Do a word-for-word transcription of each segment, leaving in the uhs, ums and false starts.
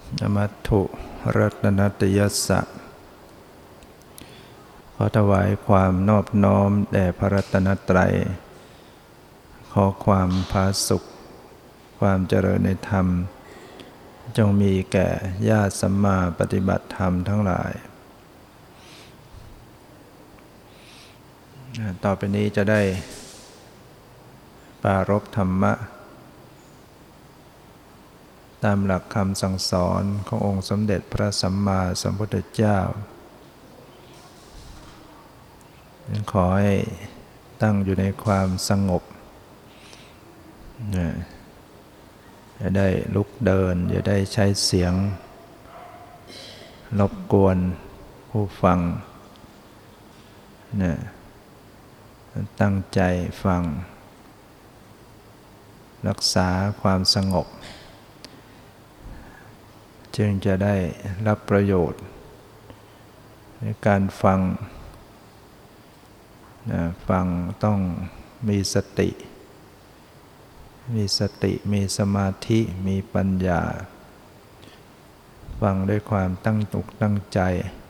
นมัตถุรัตนัตยัสสะขอถวายความนอบน้อมแด่พระรัตนตรัยขอความผาสุกความเจริญในธรรมจงมีแก่ญาติสัมมาปฏิบัติธรรมทั้งหลายต่อไปนี้จะได้ปรารภธรรมะตามหลักคำสั่งสอนขององค์สมเด็จพระสัมมาสัมพุทธเจ้าขอให้ตั้งอยู่ในความสงบจะได้ลุกเดินจะได้ใช้เสียงรบกวนผู้ฟังตั้งใจฟังรักษาความสงบจึงจะได้รับประโยชน์ในการฟังนะฟังต้องมีสติมีสติมีสมาธิมีปัญญาฟังด้วยความตั้งอกตั้งใจ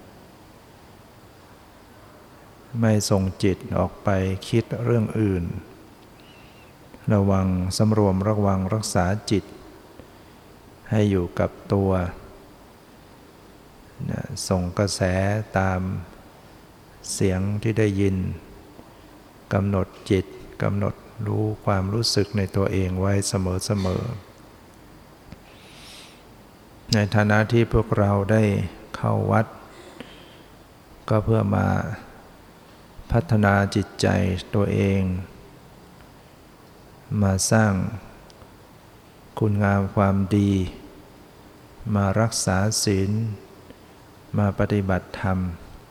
ไม่ส่งจิตออกไปคิดเรื่องอื่นระวังสำรวมระวังรักษาจิตให้อยู่กับตัวนะส่งกระแสตามเสียงที่ได้ยินกำหนดจิตกำหนดรู้ความรู้สึกในตัวเองไว้เสมอๆในฐานะที่พวกเราได้เข้าวัดก็เพื่อมาพัฒนาจิตใจตัวเองมาสร้างคุณงามความดีมารักษาศีลมาปฏิบัติธรรม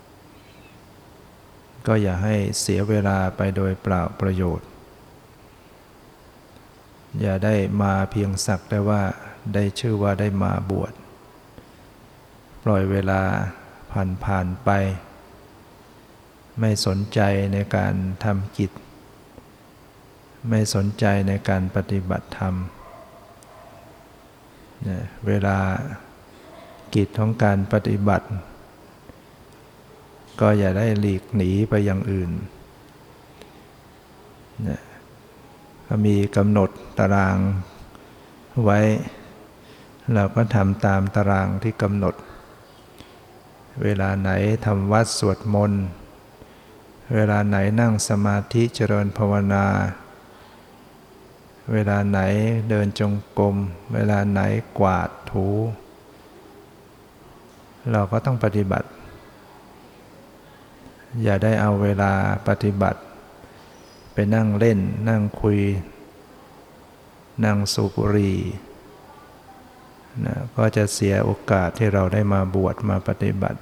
ก็อย่าให้เสียเวลาไปโดยเปล่าประโยชน์อย่าได้มาเพียงสักแต่ว่าได้ชื่อว่าได้มาบวชปล่อยเวลาผ่านผ่านไปไม่สนใจในการทำกิจไม่สนใจในการปฏิบัติธรรมเวลากิจของการปฏิบัติก็อย่าได้หลีกหนีไปอย่างอื่นถ้ามีกำหนดตารางไว้เราก็ทำตามตารางที่กำหนดเวลาไหนทำวัดสวดมนต์เวลาไหนนั่งสมาธิเจริญภาวนาเวลาไหนเดินจงกรมเวลาไหนกวาดถูเราก็ต้องปฏิบัติอย่าได้เอาเวลาปฏิบัติไปนั่งเล่นนั่งคุยนั่งสูบบุหรี่นะก็จะเสียโอกาสที่เราได้มาบวชมาปฏิบัติ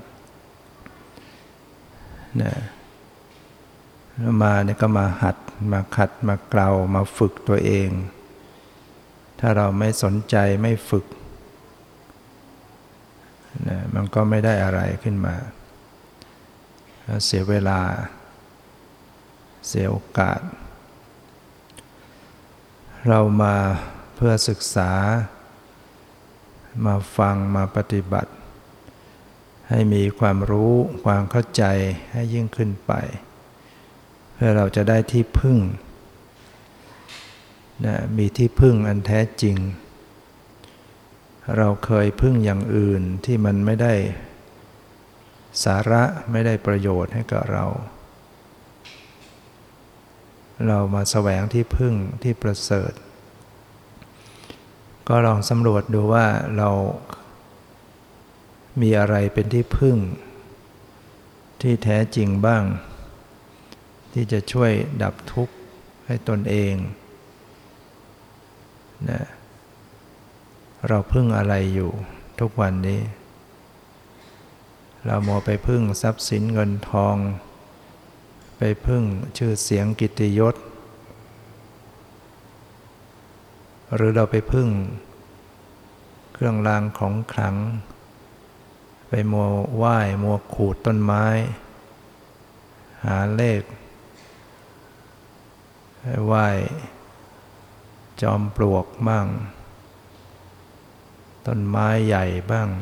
นะมาเนี่ยก็มาหัดมาขัดมาเกลามาฝึกตัวเองถ้าเราไม่สนใจไม่ฝึกนะมันก็ไม่ได้อะไรขึ้นมาเสียเวลาเสียโอกาสเรามาเพื่อศึกษามาฟังมาปฏิบัติให้มีความรู้ความเข้าใจให้ยิ่งขึ้นไปเพื่อเราจะได้ที่พึ่งนะมีที่พึ่งอันแท้จริงเราเคยพึ่งอย่างอื่นที่มันไม่ได้สาระไม่ได้ประโยชน์ให้กับเราเรามาแสวงที่พึ่งที่ประเสริฐก็ลองสำรวจดูว่าเรามีอะไรเป็นที่พึ่งที่แท้จริงบ้างที่จะช่วยดับทุกข์ให้ตนเองนะเราพึ่งอะไรอยู่ทุกวันนี้เรามัวไปพึ่งทรัพย์สินเงินทองไปพึ่งชื่อเสียงกิตติยศหรือเราไปพึ่งเครื่องรางของขลังไปมัวไหว้มัวขูดต้นไม้หาเลขไหว้จอมปลวกมั่งต้นไม้ใหญ่บ้าง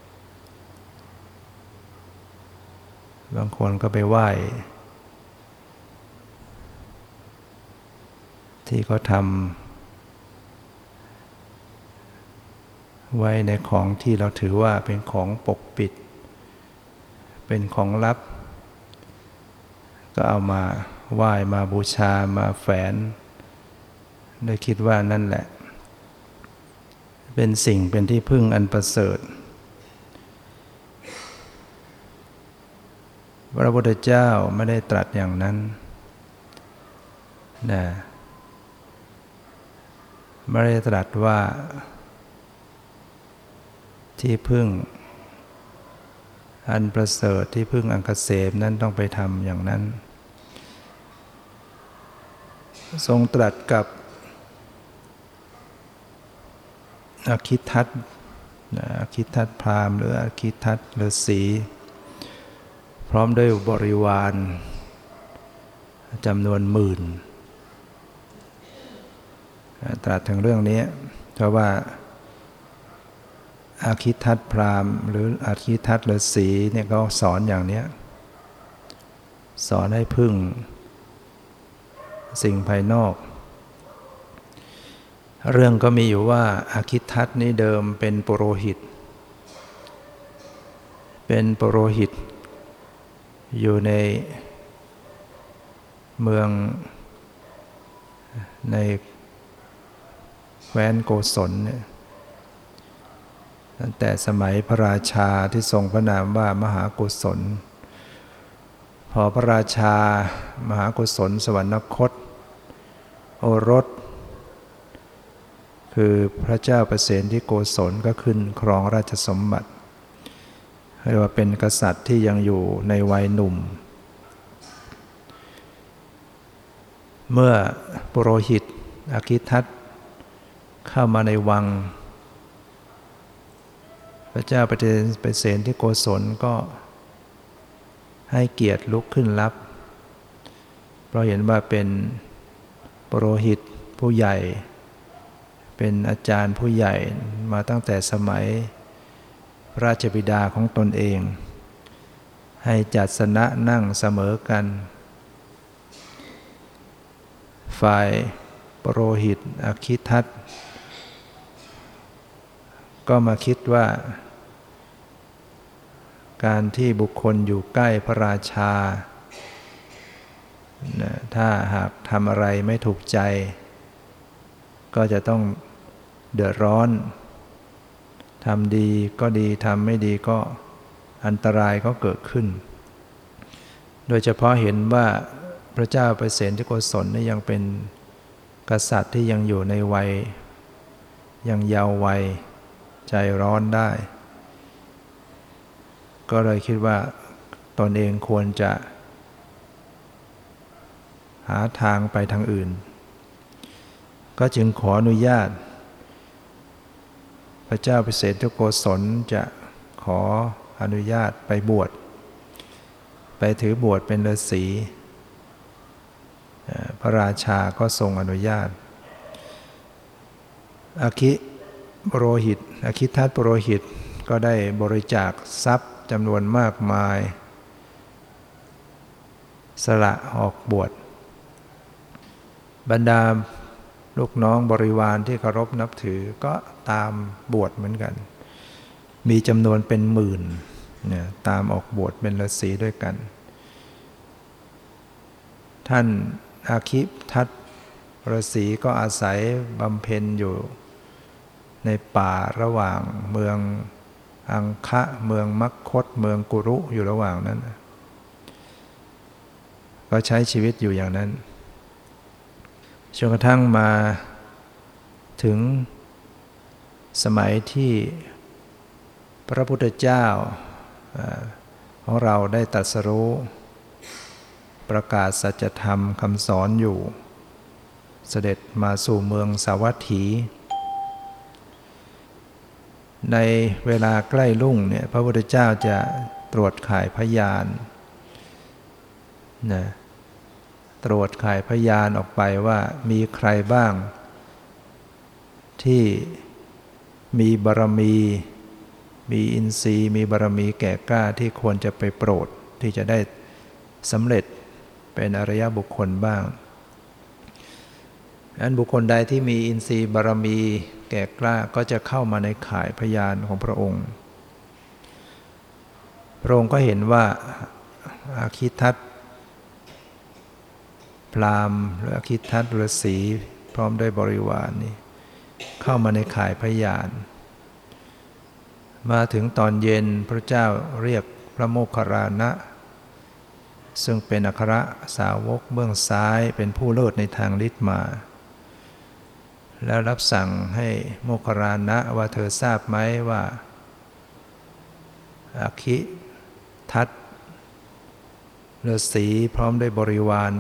บางคนก็ไปไหว้ที่เขาทำไว้ในของที่เราถือว่าเป็นของปกปิดเป็นของลับก็เอามาไหว้มาบูชามาแฝนโดยคิดว่านั่นแหละเป็นสิ่งเป็นที่พึ่งอันประเสริฐพระพุทธเจ้าไม่ได้ตรัสอย่างนั้นนะไม่ได้ตรัสว่าที่พึ่งอันประเสริฐที่พึ่งอันเกษมนั้นต้องไปทำอย่างนั้นทรงตรัสกับอคิทัตอคิทัตพราหมณ์หรืออคิทัตฤาษีพร้อมด้วยบริวารจำนวนหมื่นตรัสถึงเรื่องนี้เพราะว่าอคิทัตพราหมณ์หรืออคิทัตฤาษีเนี่ยก็สอนอย่างนี้สอนให้พึ่งสิ่งภายนอกเรื่องก็มีอยู่ว่าอคิทัตนี้เดิมเป็นปุโรหิตเป็นปุโรหิตอยู่ในเมืองในแคว้นโกศลเนี่ยตั้งแต่สมัยพระราชาที่ทรงพระนามว่ามหาโกศลพอพระราชามหาโกศลสวรรคตโอรสคือพระเจ้าประเสนที่โกศลก็ขึ้นครองราชสมบัติเรียกว่าเป็นกษัตริย์ที่ยังอยู่ในวัยหนุ่มเมื่อปุโรหิตอคิทัตเข้ามาในวังพระเจ้าประเสนที่โกศลก็ให้เกียรติลุกขึ้นรับเพราะเห็นว่าเป็นปุโรหิตผู้ใหญ่เป็นอาจารย์ผู้ใหญ่มาตั้งแต่สมัยพระราชบิดาของตนเองให้จัดสนะนั่งเสมอกันฝ่ายปุโรหิตอคิทัตก็มาคิดว่าการที่บุคคลอยู่ใกล้พระราชาถ้าหากทำอะไรไม่ถูกใจก็จะต้องเดือดร้อนทำดีก็ดีทำไม่ดีก็อันตรายก็เกิดขึ้นโดยเฉพาะเห็นว่าพระเจ้าประเสนที่โกศลนี่ยังเป็นกษัตริย์ที่ยังอยู่ในวัยยังเยาว์วัยใจร้อนได้ก็เลยคิดว่าตนเองควรจะหาทางไปทางอื่นก็จึงขออนุญาตพระเจ้าประเสนที่โกศลจะขออนุญาตไปบวชไปถือบวชเป็นฤาษีพระราชาก็ทรงอนุญาตอคิปุโรหิตอคิทัตปุโรหิตก็ได้บริจาคทรัพย์จำนวนมากมายสละออกบวชบรรดาลูกน้องบริวารที่เคารพนับถือก็ตามบวชเหมือนกันมีจำนวนเป็นหมื่นเนี่ยตามออกบวชเป็นฤาษีด้วยกันท่านอาคิทัตฤาษีก็อาศัยบำเพ็ญอยู่ในป่าระหว่างเมืองอังคะเมืองมัคคตเมืองกุรุอยู่ระหว่างนั้นก็ใช้ชีวิตอยู่อย่างนั้นจนกระทั่งมาถึงสมัยที่พระพุทธเจ้าของเราได้ตรัสรู้ประกาศสัจธรรมคำสอนอยู่เสด็จมาสู่เมืองสาวัตถีในเวลาใกล้รุ่งเนี่ยพระพุทธเจ้าจะตรวจข่ายพยานนะตรวจข่ายพยานออกไปว่ามีใครบ้างที่มีบารมีมีอินทรีย์มีบารมีแก่กล้าที่ควรจะไปโปรดที่จะได้สำเร็จเป็นอริยบุคคลบ้างอันบุคคลใดที่มีอินทรีย์บารมีแก่กล้าก็จะเข้ามาในข่ายพยานของพระองค์พระองค์ก็เห็นว่าอาคิทัตพราหมณ์หรืออาคิทัตฤาษีพร้อมด้วยบริวารนี่เข้ามาในข่ายพยานมาถึงตอนเย็นพระเจ้าเรียกพระโมคคัลลานะซึ่งเป็นอัครสาวกเบื้องซ้ายเป็นผู้เลิศในทางฤทธิ์มาแล้วรับสั่งให้โมคคัลลานะว่าเธอทราบไหมว่าอาคิทัตฤาษีพร้อมด้วยบริวาร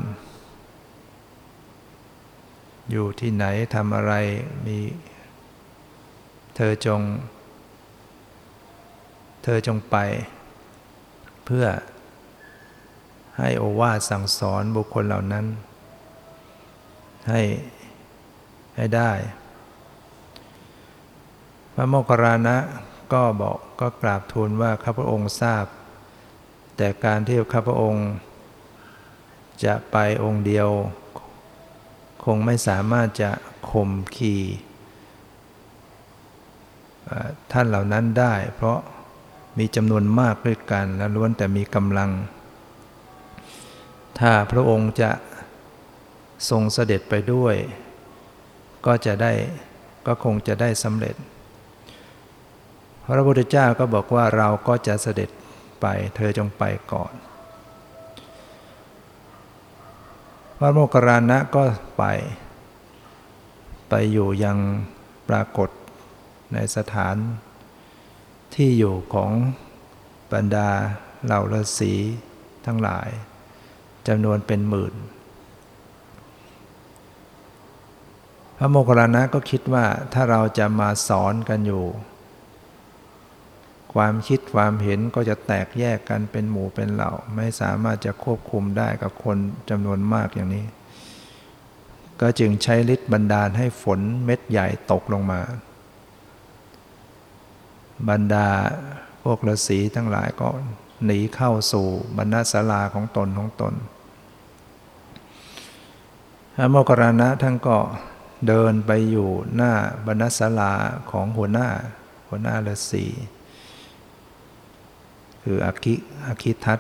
อยู่ที่ไหนทำอะไรมีเธอจงเธอจงไปเพื่อให้โอวาทสั่งสอนบุคคลเหล่านั้นให้ให้ได้พระโมคคัลลานะก็บอกก็กราบทูลว่าข้าพระองค์ทราบแต่การที่ข้าพระองค์จะไปองค์เดียวคงไม่สามารถจะข่มขีท่านเหล่านั้นได้เพราะมีจำนวนมากด้วยกันและล้วนแต่มีกำลังถ้าพระองค์จะทรงเสด็จไปด้วยก็จะได้ก็คงจะได้สำเร็จพระพุทธเจ้าก็บอกว่าเราก็จะเสด็จไปเธอจงไปก่อนพระโมคคัลลานะก็ไปไปอยู่ยังปรากฏในสถานที่อยู่ของบรรดาเหล่าฤาษีทั้งหลายจำนวนเป็นหมื่นพระโมคคัลลานะก็คิดว่าถ้าเราจะมาสอนกันอยู่ความคิดความเห็นก็จะแตกแยกกันเป็นหมู่เป็นเหล่าไม่สามารถจะควบคุมได้กับคนจำนวนมากอย่างนี้ก็จึงใช้ฤทธิ์บันดาลให้ฝนเม็ดใหญ่ตกลงมาบรรดาพวกฤาษีทั้งหลายก็หนีเข้าสู่บรรณศาลาของตนของตนพระโมคคัลลานะท่านก็เดินไปอยู่หน้าบรรณศาลาของหัวหน้าหัวหน้าฤาษีคืออาคิอาคิทัต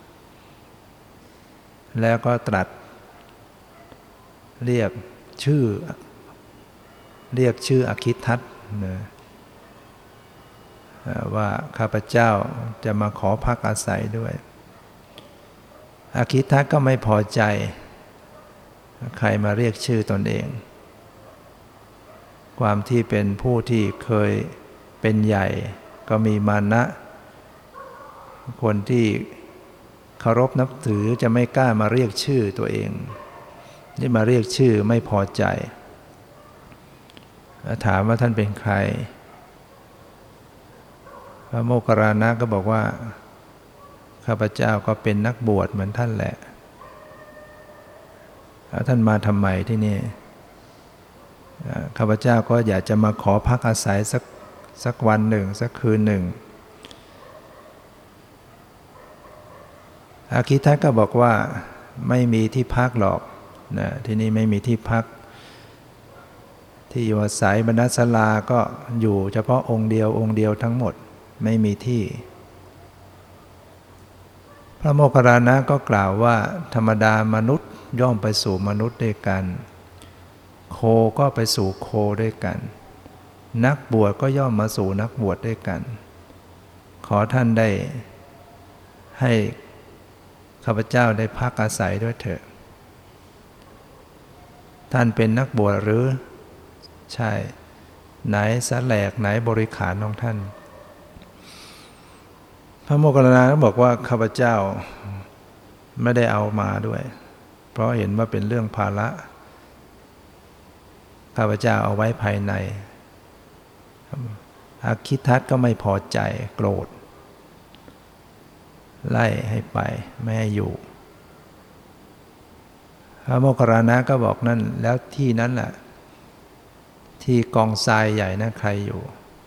แล้วก็ตรัสเรียกชื่อเรียกชื่ออาคิทัตนะว่าข้าพเจ้าจะมาขอพักอาศัยด้วยอาคิทัตก็ไม่พอใจใครมาเรียกชื่อตนเองความที่เป็นผู้ที่เคยเป็นใหญ่ก็มีมานะคนที่เคารพนับถือจะไม่กล้ามาเรียกชื่อตัวเองที่มาเรียกชื่อไม่พอใจถามว่าท่านเป็นใครพระโมคคัลลานะก็บอกว่าข้าพเจ้าก็เป็นนักบวชเหมือนท่านแหละแล้วท่านมาทำไมที่นี่ข้าพเจ้าก็อยากจะมาขอพักอาศัยสักสักวันหนึ่งสักคืนหนึ่งอาคิทัตก็บอกว่าไม่มีที่พักหรอกนะที่นี่ไม่มีที่พักที่อยู่อาศัยบรรณศาลาก็อยู่เฉพาะองค์เดียวองค์เดียวทั้งหมดไม่มีที่พระโมคคัลลานะก็กล่าวว่าธรรมดามนุษย์ย่อมไปสู่มนุษย์ด้วยกันโคก็ไปสู่โคด้วยกันนักบวชก็ย่อมมาสู่นักบวชด้วยกันขอท่านได้ให้ข้าพเจ้าได้พักอาศัยด้วยเถิดท่านเป็นนักบวชหรือใช่ไหนสแลกไหนบริขารของท่านพระโมคคัลลานะบอกว่าข้าพเจ้าไม่ได้เอามาด้วยเพราะเห็นว่าเป็นเรื่องภาระข้าพเจ้าเอาไว้ภายในอาคิทัตก็ไม่พอใจโกรธไล่ให้ไปไม่ให้อยู่พระโมคคัลลานะก็บอกนั่นแล้วที่นั้นแหละที่กองทรายใหญ่นะใครอยู่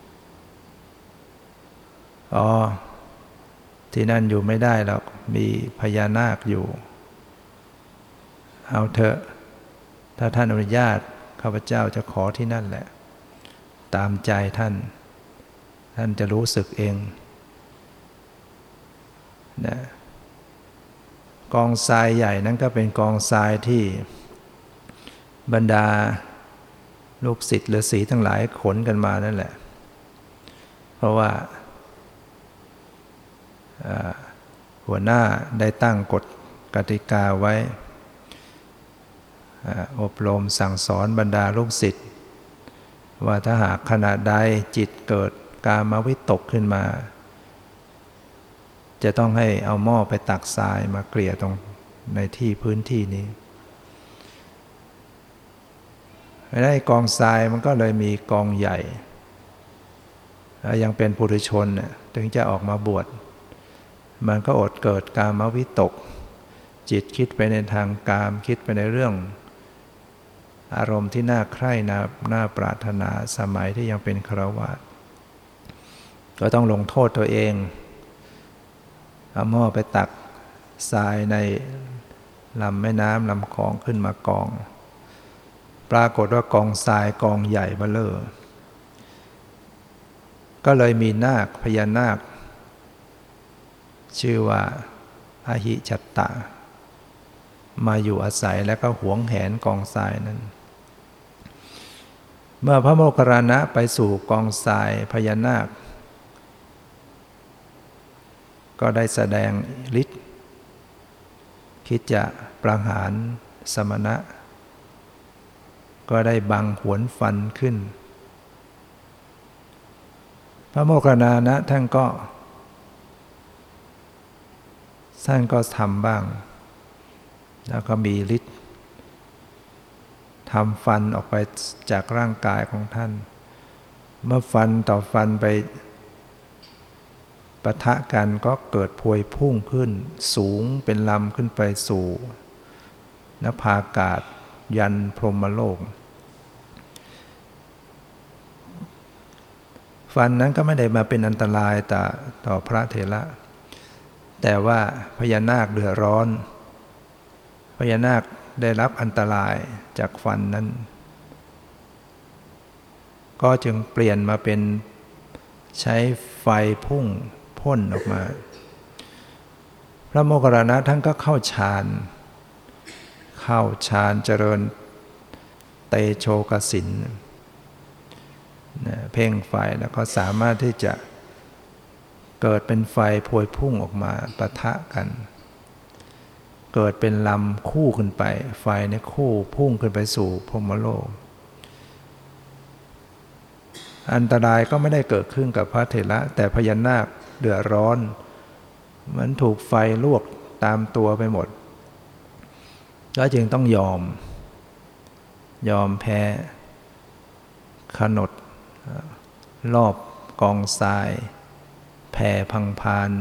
อ๋อที่นั่นอยู่ไม่ได้หรอกมีพญานาคอยู่เอาเถอะถ้าท่านอนุญาตข้าพเจ้าจะขอที่นั่นแหละตามใจท่านท่านจะรู้สึกเองนะกองทรายใหญ่นั้นก็เป็นกองทรายที่บรรดาลูกศิษย์ฤาษีทั้งหลายขนกันมานั่นแหละเพราะว่าหัวหน้าได้ตั้งกฎกติกาไว้อบรมสั่งสอนบรรดาลูกศิษย์ว่าถ้าหากขณะใดจิตเกิดกามวิตกขึ้นมาจะต้องให้เอาหม้อไปตักทรายมาเกลี่ยตรงในที่พื้นที่นี้ไม่ได้กองทรายมันก็เลยมีกองใหญ่แล้วยังเป็นปุถุชนถึงจะออกมาบวชมันก็อดเกิดกามวิตกจิตคิดไปในทางกามคิดไปในเรื่องอารมณ์ที่น่าใคร่น่าน่าปรารถนาสมัยที่ยังเป็นฆราวาสก็ต้องลงโทษตัวเองเอาหม้อไปตักทรายในลำแม่น้ำลำคลองขึ้นมากองปรากฏว่ากองทรายกองใหญ่เบ้อเร่อก็เลยมีนาคพญานาคชื่อว่าอหิจัตตะมาอยู่อาศัยแล้วก็หวงแหนกองทรายนั้นเมื่อพระโมคคัลลานะไปสู่กองทรายพญานาคก็ได้แสดงฤทธิ์คิดจะประหารสมณะก็ได้บังหวนฟันขึ้นพระโมคคัลลานะท่านก็ท่านก็ทำบ้างแล้วก็มีฤทธิ์ทำฟันออกไปจากร่างกายของท่านเมื่อฟันต่อฟันไปปะทะกันก็เกิดพวยพุ่งขึ้นสูงเป็นลำขึ้นไปสู่นภาอากาศยันพรหมโลกฟันนั้นก็ไม่ได้มาเป็นอันตรายต่อต่อพระเถระแต่ว่าพญานาคเดือดร้อนพญานาคได้รับอันตรายจากฟันนั้นก็จึงเปลี่ยนมาเป็นใช้ไฟพุ่งพ่นออกมาพระโมคคัลลานะท่านก็เข้าฌานเข้าฌานเจริญเตโชกสินเพ่งไฟแล้วก็สามารถที่จะเกิดเป็นไฟพวยพุ่งออกมาปะทะกันเกิดเป็นลำคู่ขึ้นไปไฟในคู่พุ่งขึ้นไปสู่พรหมโลกอันตรายก็ไม่ได้เกิดขึ้นกับพระเถระแต่พญานาคเดือดร้อนเหมือนถูกไฟลวกตามตัวไปหมดก็จึงต้องยอมยอมแพ้ขนดรอบกองทรายแผ่พังพาน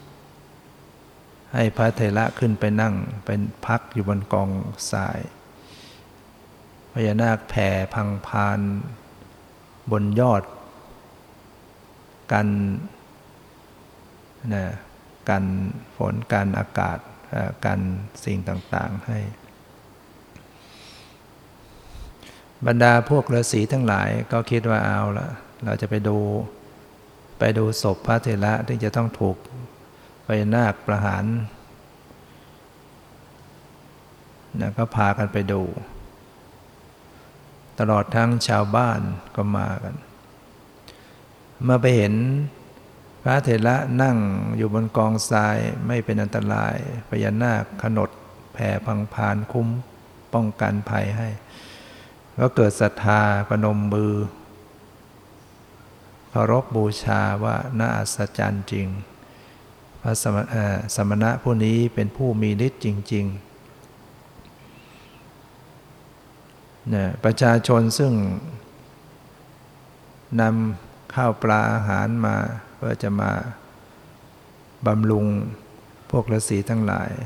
ให้พระเถระขึ้นไปนั่งเป็นพักอยู่บนกองทรายพญานาคแผ่พังพานบนยอดกันนะกันฝนกันอากาศกันสิ่งต่างๆให้บรรดาพวกฤาษีทั้งหลายก็คิดว่าเอาละเราจะไปดูไปดูศพพระเถระที่จะต้องถูกพญานาคประหารนะก็พากันไปดูตลอดทั้งชาวบ้านก็มากันเมื่อไปเห็นพระเถระนั่งอยู่บนกองทรายไม่เป็นอันตรายพญานาคขนดแผ่พังพานคุ้มป้องกันภัยให้ก็เกิดศรัทธาประนมมือเคารพบูชาว่าน่าอัศจรรย์จริงพระสมณะผู้นี้เป็นผู้มีฤทธิ์จริงๆเนี่ยประชาชนซึ่งนำข้าวปลาอาหารมาเพื่อจะมาบำรุงพวกฤาษีทั้งหลาย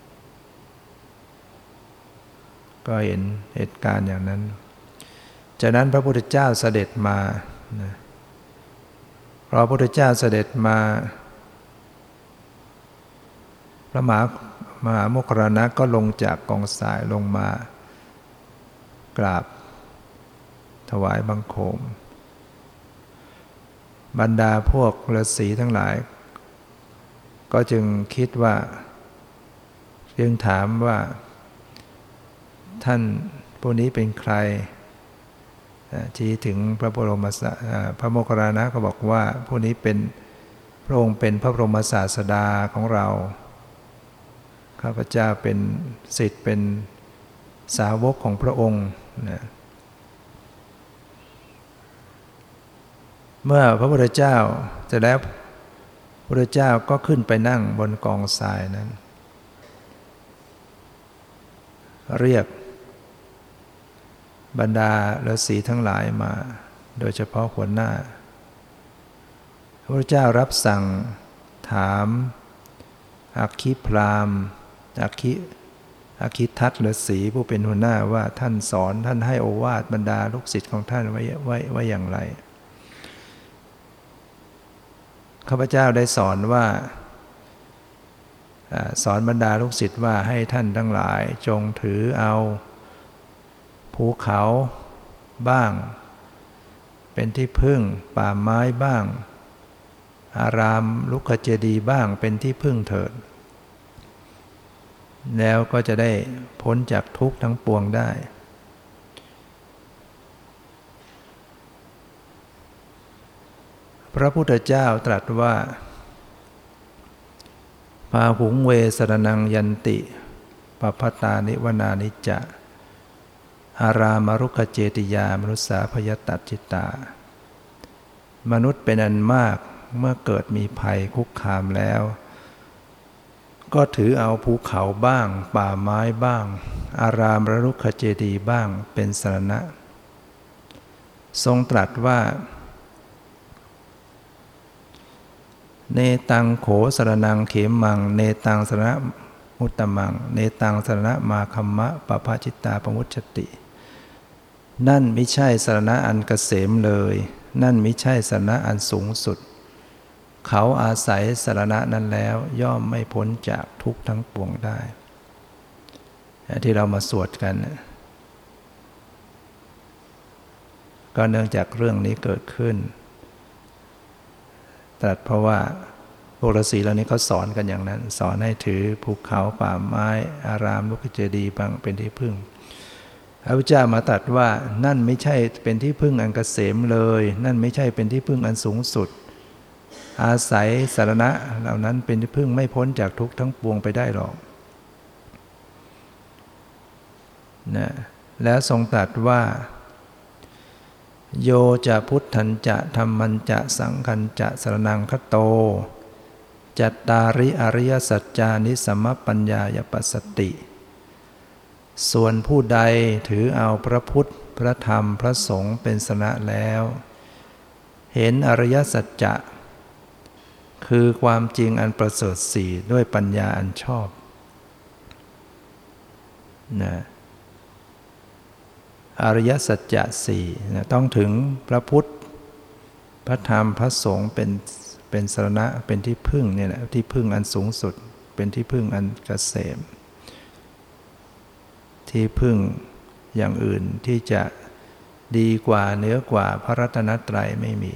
ก็เห็นเหตุการณ์อย่างนั้นจากนั้นพระพุทธเจ้าเสด็จมานะพอพระพุทธเจ้าเสด็จมาพระมหามหาโมคคัลลานะก็ลงจากกองทรายลงมากราบถวายบังคมบรรดาพวกฤาษีทั้งหลายก็จึงคิดว่าจึงถามว่าท่านผู้นี้เป็นใครชี้ถึงพระบรมศาพระโมคคัลลานะก็บอกว่าผู้นี้เป็นพระองค์เป็นพระบรมศาสดาของเราข้าพเจ้าเป็นศิษย์เป็นสาวกของพระองค์นะเมื่อพระพุทธเจ้าจะแล้วพระพุทธเจ้าก็ขึ้นไปนั่งบนกองทรายนั้นเรียกบรรดาฤาษีทั้งหลายมาโดยเฉพาะหัวหน้าพระพุทธเจ้ารับสั่งถามอัคคีพราหมณ์อัคคีอัคคีทัตฤาษีผู้เป็นหัวหน้าว่าท่านสอนท่านให้โอวาทบรรดาลูกศิษย์ของท่านไว้ไว้ไว้อย่างไรข้าพเจ้าได้สอนว่าสอนบรรดาลูกศิษย์ว่าให้ท่านทั้งหลายจงถือเอาภูเขาบ้างเป็นที่พึ่งป่าไม้บ้างอารามลุกขเจดีย์บ้างเป็นที่พึ่งเถิดแล้วก็จะได้พ้นจากทุกข์ทั้งปวงได้พระพุทธเจ้าตรัสว่าพาหุงเวสรนังยันติปภัตตานิวนานิจจะอารามรุกขเจติยามนุสสาพยตัจจิตามนุษย์เป็นอันมากเมื่อเกิดมีภัยคุกคามแล้วก็ถือเอาภูเขาบ้างป่าไม้บ้างอารามรุกขเจดีย์บ้างเป็นสรณะทรงตรัสว่าเนตังโขสรนังเขมังเนตังสรณะมุตตมังเนตังสรณะมาคัมมะปภาจิตตาปมุจฉตินั่นไม่ใช่สรณะอันเกษมเลยนั่นไม่ใช่สรณะอันสูงสุดเขาอาศัยสรณะนั้นแล้วย่อมไม่พ้นจากทุกข์ทั้งปวงได้ที่เรามาสวดกันก็เนื่องจากเรื่องนี้เกิดขึ้นตรัสเพราะว่าพวกฤาษีเหล่านี้เขาสอนกันอย่างนั้นสอนให้ถือภูเขาป่าไม้อารามลุกขเจดีย์บางเป็นที่พึ่งพระพุทธเจ้ามาตรัสว่านั่นไม่ใช่เป็นที่พึ่งอันเกษมเลยนั่นไม่ใช่เป็นที่พึ่งอันสูงสุดอาศัยสรณะเหล่านั้นเป็นที่พึ่งไม่พ้นจากทุกข์ทั้งปวงไปได้หรอกนะแล้วทรงตรัสว่าโยจะพุทธันจะธัมมัญจะสังฆัญจะสรณังคโตจัตตาริอริยสัจจานิสัมมปัญญายปัสสติส่วนผู้ใดถือเอาพระพุทธพระธรรมพระสงฆ์เป็นสรณะแล้วเห็นอริยสัจจะคือความจริงอันประเสริฐสี่ด้วยปัญญาอันชอบนะอริยสัจจะสี่นะต้องถึงพระพุทธพระธรรมพระสงฆ์เป็นเป็นสรณะเป็นที่พึ่งเนี่ยแหละที่พึ่งอันสูงสุดเป็นที่พึ่งอันเกษมที่พึ่งอย่างอื่นที่จะดีกว่าเหนือกว่าพระรัตนตรัยไม่มี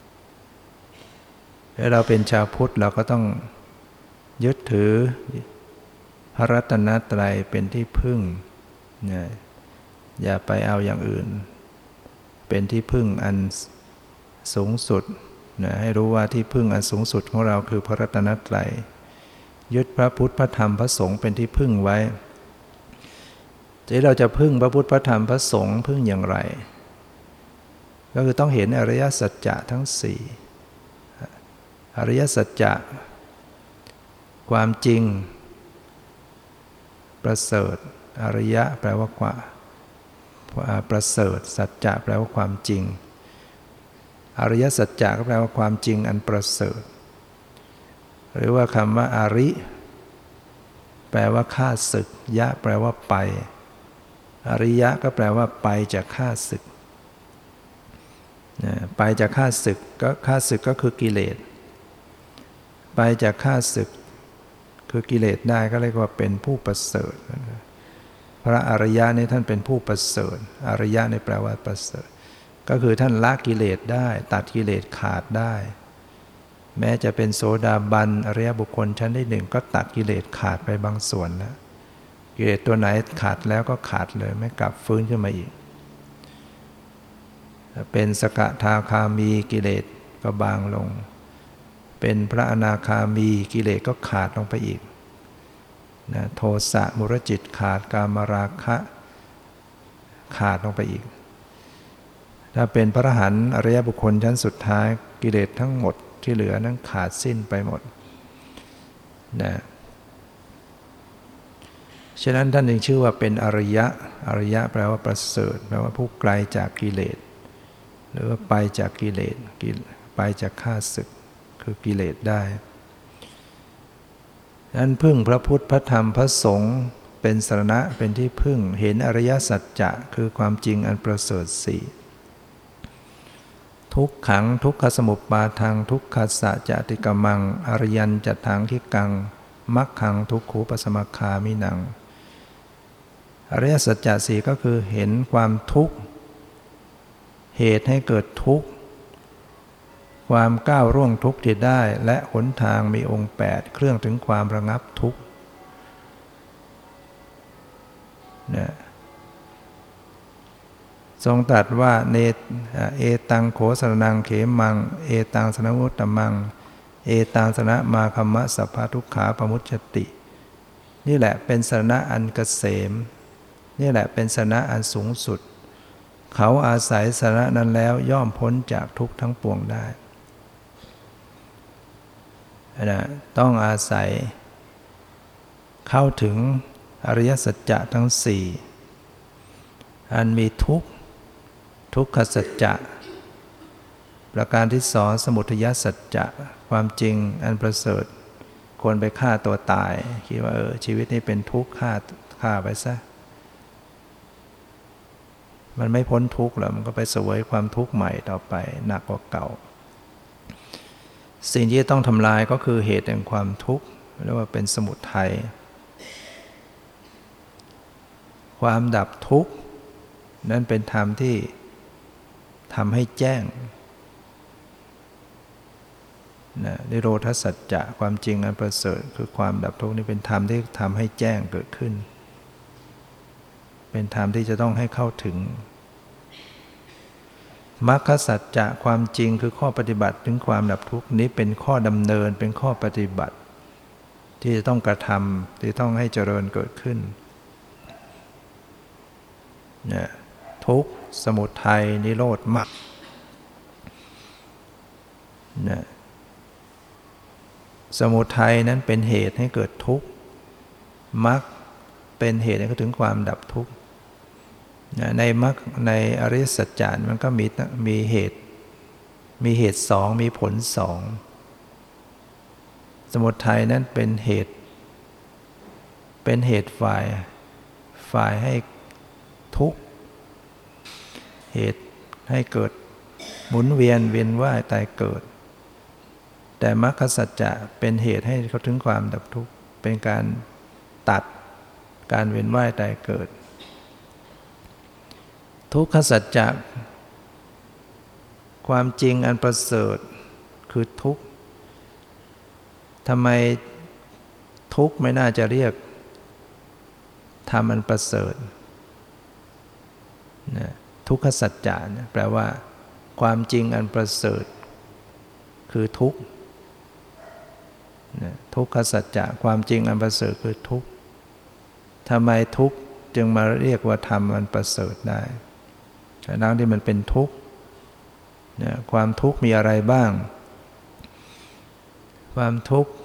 แล้วเราเป็นชาวพุทธเราก็ต้องยึดถือพระรัตนตรัยเป็นที่พึ่งเนี่ยอย่าไปเอาอย่างอื่นเป็นที่พึ่งอันสูงสุดนะให้รู้ว่าที่พึ่งอันสูงสุดของเราคือพระรัตนตรัยยึดพระพุทธพระธรรมพระสงฆ์เป็นที่พึ่งไว้ทีเราจะพึ่งพระพุทธพระธรรมพระสงฆ์พึ่งอย่างไรก็คือต้องเห็นอริยสัจจะทั้งสี่อริยสัจจะความจริงประเสริฐอริยะแปลว่าความประเสริฐสัจจะแปลว่าความจริงอริยสัจจะก็แปลว่าความจริงอันประเสริฐหรือว่าคำว่าอาริแปลว่าข้าศึกยะแปลว่าไปอริยะก็แปลว่าไปจากข้าศึกนะไปจากข้าศึกก็ข้าศึกก็คือกิเลสไปจากข้าศึกคือกิเลสได้ก็เรียกว่าเป็นผู้ประเสริฐพระอริยะนี่ท่านเป็นผู้ประเสริฐอริยะในแปลว่าประเสริฐก็คือท่านละกิเลสได้ตัดกิเลสขาดได้แม้จะเป็นโสดาบันอริยบุคคลชั้นที่หนึ่งก็ตัดกิเลสขาดไปบางส่วนแล้วกิเลสตัวไหนขาดแล้วก็ขาดเลยไม่กลับฟื้นขึ้นมาอีกเป็นสกทาคามีกิเลสก็บางลงเป็นพระอนาคามีกิเลสก็ขาดลงไปอีกนะโทสะมุรจิตขาดกามราคะขาดลงไปอีกถ้าเป็นพระอรหันต์อริยบุคคลชั้นสุดท้ายกิเลสทั้งหมดที่เหลือนั้นขาดสิ้นไปหมดนะฉะนั้นท่านจึงชื่อว่าเป็นอริยะอริยะแปลว่าประเสริฐแปลว่าผู้ไกลจากกิเลสหรือว่าไปจากกิเลสไปจากข้าศึกคือกิเลสได้นั้นพึ่งพระพุทธพระธรรมพระสงฆ์เป็นสรณะเป็นที่พึ่งเห็นอริยสัจจะคือความจริงอันประเสริฐสี่ทุกขังทุกขสมุปบาทังทุกขสัจจะติกมังอริยัญจทังทิกังมัคคังทุกขุปสมัคคามินังอริยสัจจะสี่ก็คือเห็นความทุกข์เหตุให้เกิดทุกข์ความก้าวร่วงทุกข์ที่ได้และหนทางมีองค์แปดเครื่องถึงความระงับทุกข์เนี่ยทรงตรัสว่าเนเอตังโขสรนังเขมังเอตังสนมุตตมังเอตังสนะมาคัมมะสัพพทุกขาปมุจจตินี่แหละเป็นสรณะอันเกษมนี่แหละเป็นสรณะอันสูงสุดเขาอาศัยสรณะนั้นแล้วย่อมพ้นจากทุกข์ทั้งปวงได้นะต้องอาศัยเข้าถึงอริยสัจจะทั้งสี่อันมีทุกข์ทุกขสัจจะประการที่สองสมุทัยสัจจะความจริงอันประเสริฐควรไปฆ่าตัวตายคิดว่าเออชีวิตนี้เป็นทุกข์ฆ่าฆ่าไปซะมันไม่พ้นทุกข์หรอกมันก็ไปเสวยความทุกข์ใหม่ต่อไปหนักกว่าเก่าสิ่งที่ต้องทำลายก็คือเหตุแห่งความทุกข์เรียกว่าเป็นสมุทัยความดับทุกข์นั่นเป็นธรรมที่ทำให้แจ้งนะนิโรธสัจจะความจริงอันประเสริฐคือความดับทุกข์นี่เป็นธรรมที่ทำให้แจ้งเกิดขึ้นเป็นธรรมที่จะต้องให้เข้าถึงมรรคสัจจะความจริงคือข้อปฏิบัติถึงความดับทุกข์นี้เป็นข้อดำเนินเป็นข้อปฏิบัติที่จะต้องกระทำที่ต้องให้เจริญเกิดขึ้นเนี่ยทุกข์สมุทัยนิโรธมรรคเนี่ยสมุทัยนั้นเป็นเหตุให้เกิดทุกข์มรรคเป็นเหตุให้ถึงความดับทุกข์ในมรรคในอริยสัจจ์มันก็มีมีเหตุมีเหตุสองมีผลสองสมุทัยนั้นเป็นเหตุเป็นเหตุฝ่ายฝ่ายให้ทุกข์เหตุให้เกิดหมุนเวียนเวียนว่ายตายเกิดแต่มรรคสัจจะเป็นเหตุให้เขาถึงความดับทุกข์เป็นการตัดการเวียนว่ายตายเกิดทุกขสัจจะความจริงอันประเสริฐคือทุกข์ทำไมทุกข์ไม่น่าจะเรียกธรรมอันประเสริฐนะทุกขสัจจะแปลว่าความจริงอันประเสริฐคือทุกข์นะทุกขสัจจะความจริงอันประเสริฐคือทุกข์ทำไมทุกข์จึงมาเรียกว่าธรรมอันประเสริฐได้ทั้งที่มันเป็นทุกข์นะความทุกข์มีอะไรบ้างความทุกข์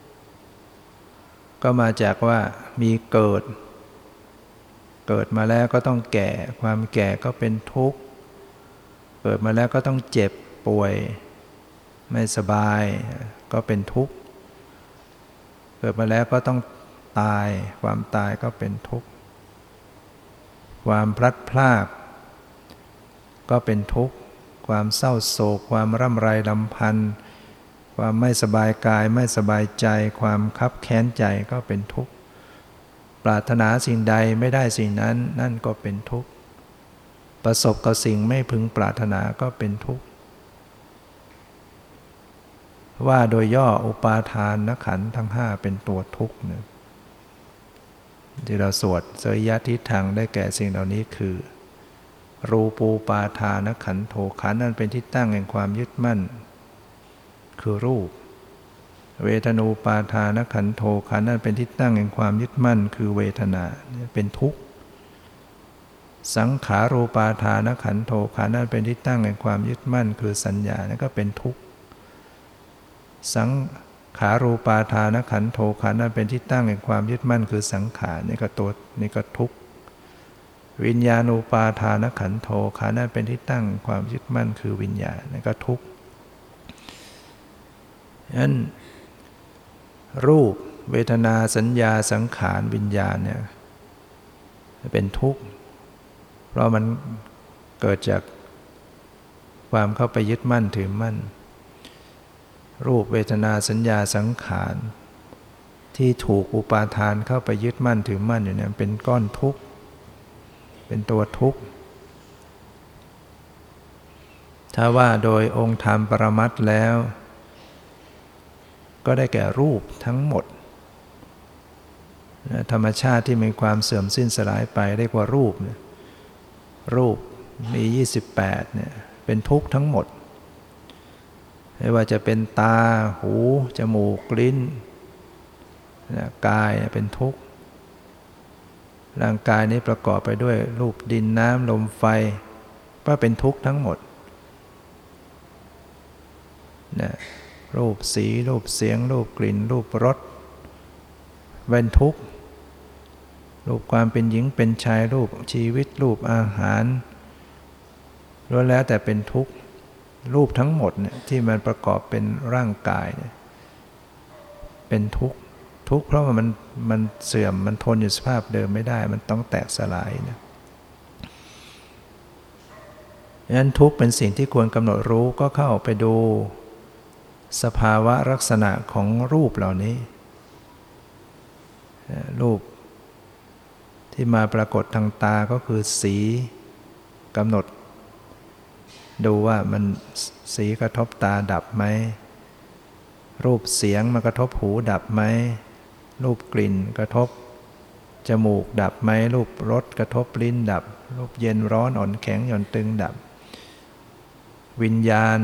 ก็มาจากว่ามีเกิดเกิดมาแล้วก็ต้องแก่ความแก่ก็เป็นทุกข์เกิดมาแล้วก็ต้องเจ็บป่วยไม่สบายก็เป็นทุกข์เกิดมาแล้วก็ต้องตายความตายก็เป็นทุกข์ความพลัดพรากก็เป็นทุกข์คความเศร้าโศกความร่ำไรรำพันความไม่สบายกายไม่สบายใจความคับแค้นใจก็เป็นทุกข์ปรารถนาสิ่งใดไม่ได้สิ่งนั้นนั่นก็เป็นทุกข์ประสบกับสิ่งไม่พึงปรารถนาก็เป็นทุกข์ว่าโดยย่ออุปาทานขันธ์ทั้งห้าเป็นตัวทุกข์นะที่เราสวดเสยยะทิฏฐังได้แก่สิ่งเหล่านี้คือรูปูปาทานขันโธขันธ์นั้นเป็นที่ตั้งแห่งความยึดมั่นคือรูปเวทนูปาทานขันโธขันธ์นั้นเป็นที่ตั้งแห่งความยึดมั่นคือเวทนาเป็นทุกข์สังขารูปาทานขันโธขันธ์นั้นเป็นที่ตั้งแห่งความยึดมั่นคือสัญญานั่นก็เป็นทุกข์สังขารูปาทานขันโธขันธ์นั้นเป็นที่ตั้งแห่งความยึดมั่นคือสังขารนี่ก็ตัวนี่ก็ทุกข์วิญญาณูปาทานขันโธขันธ์นั้นเป็นที่ตั้งความยึดมั่นคือวิญญาณนี่ก็ทุกข์ฉะนั้นรูปเวทนาสัญญาสังขารวิญญาณเนี่ยเป็นทุกข์เพราะมันเกิดจากความเข้าไปยึดมั่นถือมั่นรูปเวทนาสัญญาสังขารที่ถูกอุปาทานเข้าไปยึดมั่นถือมั่นอยู่เนี่ยเป็นก้อนทุกข์เป็นตัวทุกข์ถ้าว่าโดยองค์ธรรมปรมัตถ์แล้วก็ได้แก่รูปทั้งหมดธรรมชาติที่มีความเสื่อมสิ้นสลายไปเรียกว่ารูปรูปมียี่สิบแปดเนี่ยเป็นทุกข์ทั้งหมดไม่ว่าจะเป็นตาหูจมูกลิ้นกายเป็นทุกข์ร่างกายนี้ประกอบไปด้วยรูปดินน้ำลมไฟก็เป็นทุกข์ทั้งหมดนะรูปสีรูปเสียงรูปกลิ่นรูปรสเป็นทุกข์รูปความเป็นหญิงเป็นชายรูปชีวิตรูปอาหารล้วนแล้วแต่เป็นทุกข์รูปทั้งหมดเนี่ยที่มันประกอบเป็นร่างกายเนี่ยเป็นทุกข์ทุกข์เพราะว่ามันมันเสื่อมมันทนอยู่สภาพเดิมไม่ได้มันต้องแตกสลายนะฉะนั้นทุกข์เป็นสิ่งที่ควรกำหนดรู้ก็เข้าไปดูสภาวะลักษณะของรูปเหล่านี้รูปที่มาปรากฏทางตาก็คือสีกำหนดดูว่ามันสีกระทบตาดับไหมรูปเสียงมากระทบหูดับไหมรูปกลิ่นกระทบจมูกดับไหมรูปรสกระทบลิ้นดับรูปเย็นร้อนอ่อนแข็งหย่อนตึงดับวิญญาณ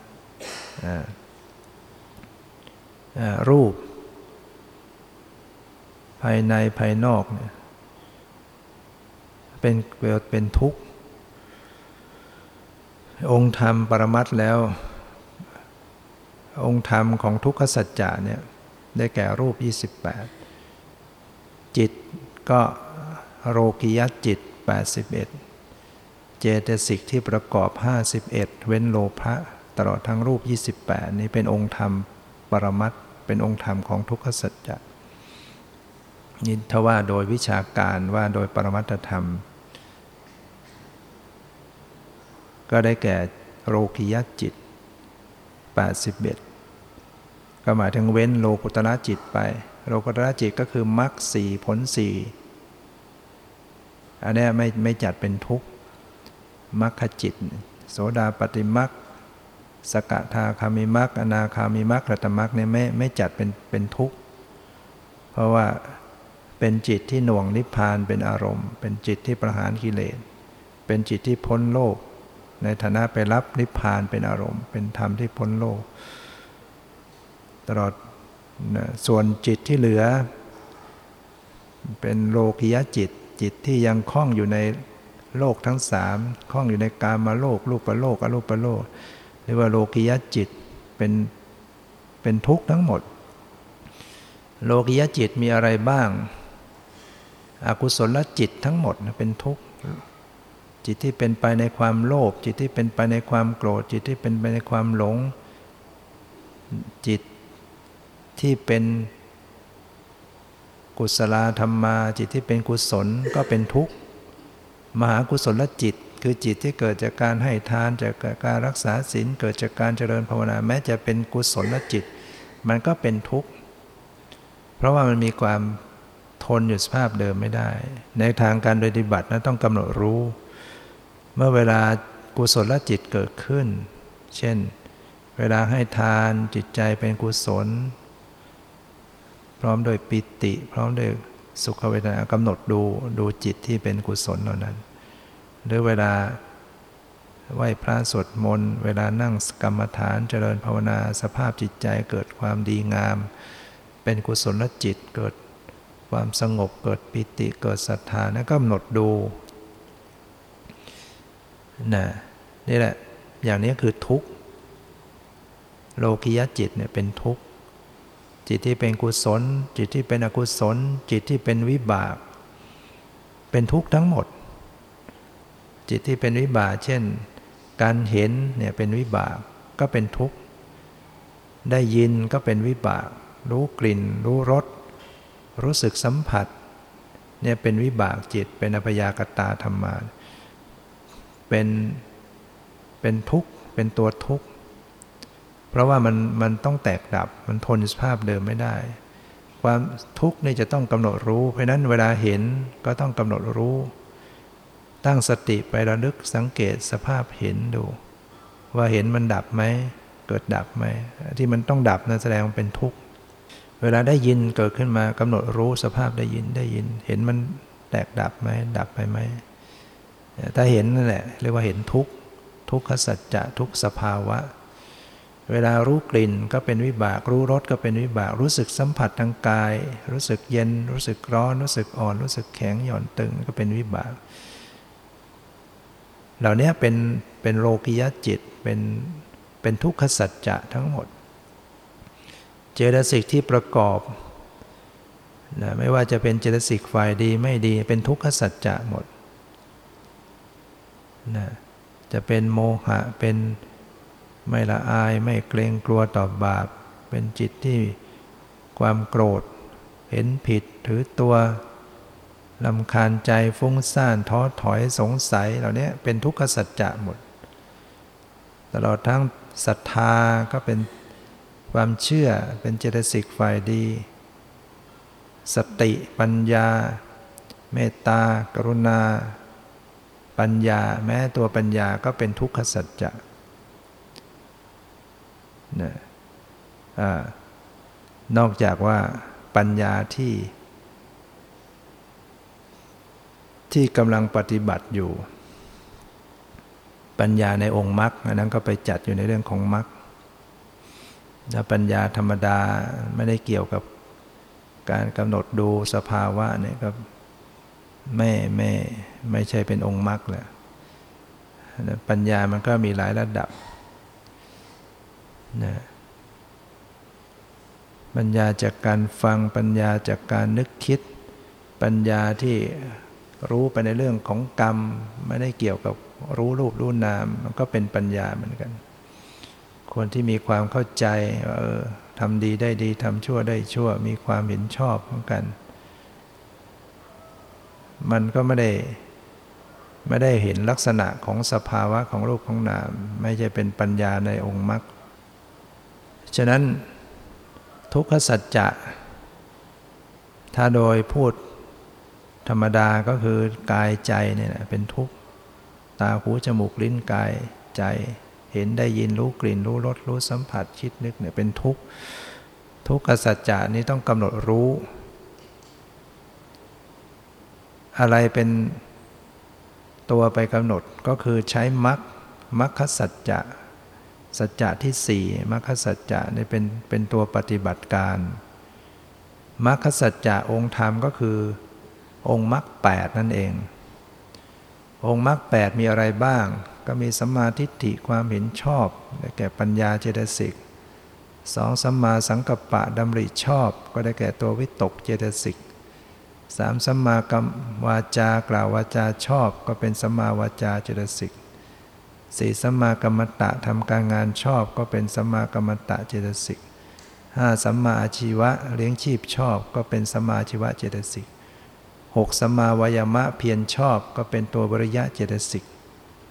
รูปภายในภายนอกเนี่ยเป็นเป็นทุกข์องค์ธรรมปรมัตถ์แล้วองค์ธรรมของทุกขสัจจะเนี่ยได้แก่รูปยี่สิบแปดจิตก็โลกิยจิตแปดสิบเอ็ดเจตสิกที่ประกอบห้าสิบเอ็ดเว้นโลภะตลอดทั้งรูปยี่สิบแปดนี้เป็นองค์ธรรมปรมัตถ์เป็นองค์ธรรมของทุกขสัจจะนี่ถ้าว่าโดยวิชาการว่าโดยปรมัตถธรรมก็ได้แก่โลกิยจิตแปดสิบเอ็ดก็หมายถึงเว้นโลกุตระจิตไปโลกุตระจิตก็คือมรรคสี่ผลสี่อันนี้ไม่ไม่จัดเป็นทุกข์มรรคจิตโสดาปัตติมรรคสกทาคามิมรรคอนาคามิมรรคอรหัตตมรรคเนี่ยไม่ไม่จัดเป็นเป็นทุกข์เพราะว่าเป็นจิตที่หน่วงนิพพานเป็นอารมณ์เป็นจิตที่ประหารกิเลสเป็นจิตที่พ้นโลกในฐานะไปรับนิพพานเป็นอารมณ์เป็นธรรมที่พ้นโลกตลอดนะส่วนจิตที่เหลือเป็นโลกิยจิตจิตที่ยังคล้องอยู่ในโลกทั้งสามคล้องอยู่ในกามโลกรูปโลกอรูปโลกเรียกว่าโลกิยจิตเป็นเป็นทุกข์ทั้งหมดโลกิยจิตมีอะไรบ้างอกุศลจิตทั้งหมดเป็นทุกข์จิตที่เป็นไปในความโลภจิตที่เป็นไปในความโกรธจิตที่เป็นไปในความหลงจิตที่เป็นกุศลธรรมาจิตที่เป็นกุศลก็เป็นทุกข์มหากุศลจิตคือจิตที่เกิดจากการให้ทานจากการรักษาศีลเกิดจากการเจริญภาวนาแม้จะเป็นกุศลจิตมันก็เป็นทุกข์เพราะว่ามันมีความทนอยู่สภาพเดิมไม่ได้ในทางการปฏิบัตินะต้องกำหนดรู้เมื่อเวลากุศลจิตเกิดขึ้นเช่นเวลาให้ทานจิตใจเป็นกุศลพร้อมโดยปิติพร้อมโดยสุขเวทนากำหนดดูดูจิตที่เป็นกุศลเหล่านั้นหรือเวลาไหว้พระสวดมนต์เวลานั่งกรรมฐานเจริญภาวนาสภาพจิตใจเกิดความดีงามเป็นกุศลจิตเกิดความสงบเกิดปิติเกิดศรัทธานะกำหนดดูนะนี่แหละอย่างนี้คือทุกข์โลกิยจิตเนี่ยเป็นทุกข์จิตที่เป็นกุศลจิตที่เป็นอกุศลจิตที่เป็นวิบากเป็นทุกข์ทั้งหมดจิตที่เป็นวิบากเช่นการเห็นเนี่ยเป็นวิบากก็เป็นทุกข์ได้ยินก็เป็นวิบากรู้กลิ่นรู้รสรู้สึกสัมผัสเนี่ยเป็นวิบากจิตเป็นอัพยากตาธรรมาเป็นเป็นทุกข์เป็นตัวทุกข์เพราะว่ามันมันต้องแตกดับมันทนสภาพเดิมไม่ได้ความทุกข์นี่จะต้องกำหนดรู้เพราะนั้นเวลาเห็นก็ต้องกำหนดรู้ตั้งสติไประลึกสังเกตสภาพเห็นดูว่าเห็นมันดับไหมเกิดดับไหมที่มันต้องดับนั่นแสดงว่าเป็นทุกข์เวลาได้ยินเกิดขึ้นมากำหนดรู้สภาพได้ยินได้ยินเห็นมันแตกดับไหมดับไปไหมถ้าเห็นนั่นแหละเรียกว่าเห็นทุกข์ทุกขสัจจะทุกสภาวะเวลารู้กลิ่นก็เป็นวิบากรู้รสก็เป็นวิบากรู้สึกสัมผัสทางกายรู้สึกเย็นรู้สึกร้อนรู้สึกอ่อนรู้สึกแข็งหย่อนตึงก็เป็นวิบากเหล่านี้เป็นเป็นโลกิยจิตเป็นเป็นทุกขสัจจะทั้งหมดเจตสิกที่ประกอบนะไม่ว่าจะเป็นเจตสิกฝ่ายดีไม่ดีเป็นทุกขสัจจะหมดนะจะเป็นโมหะเป็นไม่ละอายไม่เกรงกลัวต่อบาปเป็นจิตที่ความโกรธเห็นผิดถือตัวรำคาญใจฟุ้งซ่านท้อถอยสงสัยเหล่านี้เป็นทุกขสัจจะหมดตลอดทั้งศรัทธาก็เป็นความเชื่อเป็นเจตสิกฝ่ายดีสติปัญญาเมตตากรุณาปัญญาแม้ตัวปัญญาก็เป็นทุกขสัจจะนะอ่านอกจากว่าปัญญาที่ที่กำลังปฏิบัติอยู่ปัญญาในองค์มรรคอันนั้นก็ไปจัดอยู่ในเรื่องของมรรคถ้าปัญญาธรรมดาไม่ได้เกี่ยวกับการกำหนดดูสภาวะเนี่ยก็ไม่ไม่ไม่ใช่เป็นองค์มรรคแหละปัญญามันก็มีหลายระดับนะปัญญาจากการฟังปัญญาจากการนึกคิดปัญญาที่รู้ไปในเรื่องของกรรมไม่ได้เกี่ยวกับรู้รูปรู้นามมันก็เป็นปัญญาเหมือนกันคนที่มีความเข้าใจว่าเออทำดีได้ดีทำชั่วได้ชั่วมีความเห็นชอบเหมือนกันมันก็ไม่ได้ไม่ได้เห็นลักษณะของสภาวะของรูปของนามไม่ใช่เป็นปัญญาในองค์มรรคฉะนั้นทุกขสัจจะถ้าโดยพูดธรรมดาก็คือกายใจเนี่ยเป็นทุกข์ตาหูจมูกลิ้นกายใจเห็นได้ยินรู้กลิ่นรู้รสรู้สัมผัสคิดนึกเนี่ยเป็นทุกข์ทุกขสัจจะนี้ต้องกำหนดรู้อะไรเป็นตัวไปกำหนดก็คือใช้มรรคมรรคสัจจะสัจจะที่สี่มรรคสัจจะนี่เป็นเป็นตัวปฏิบัติการมรรคสัจจะองค์ธรรมก็คือองค์มรรคแปดนั่นเององค์มรรคแปดมีอะไรบ้างก็มีสัมมาทิฏฐิความเห็นชอบได้แก่ปัญญาเจตสิกสองสัมมาสังกัปปะดำริชอบก็ได้แก่ตัววิตกเจตสิกสามสัมมากัมวาจากล่าววาจาชอบก็เป็นสัมมาวาจาเจตสิกสี่สัมมากัมมันตะทำการงานชอบก็เป็นสัมมากัมมันตะเจตสิกห้าสัมมาอาชีวะเลี้ยงชีพชอบก็เป็นสัมมาอาชีวะเจตสิกหกสัมมาวายามะเพียรชอบก็เป็นตัววิริยะเจตสิก